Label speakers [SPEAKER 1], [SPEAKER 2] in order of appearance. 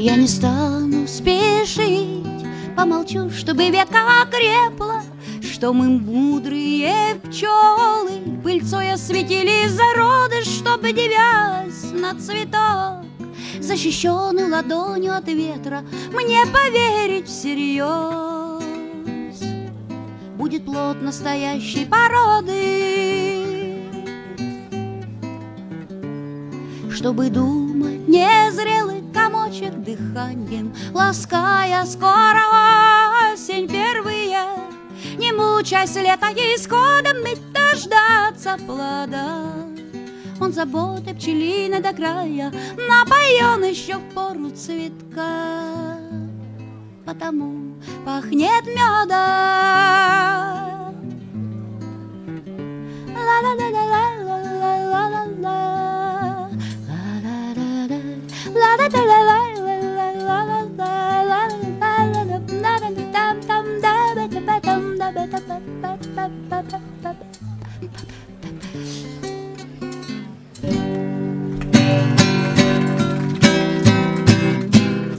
[SPEAKER 1] Я не стану спешить, помолчу, чтобы века крепла, что мы мудрые пчелы пыльцой осветили зародыш, чтобы, девясь на цветок, защищенный ладонью от ветра, мне поверить всерьез будет плод настоящей породы, чтобы думать незрелый комочек дыханием, лаская скоро осень первые, не мучаясь лето исходом, ведь дождаться плода. Он заботой пчелиной до края напоен еще в пору цветка, потому пахнет медом. La la la la la la la la la la la la la la la.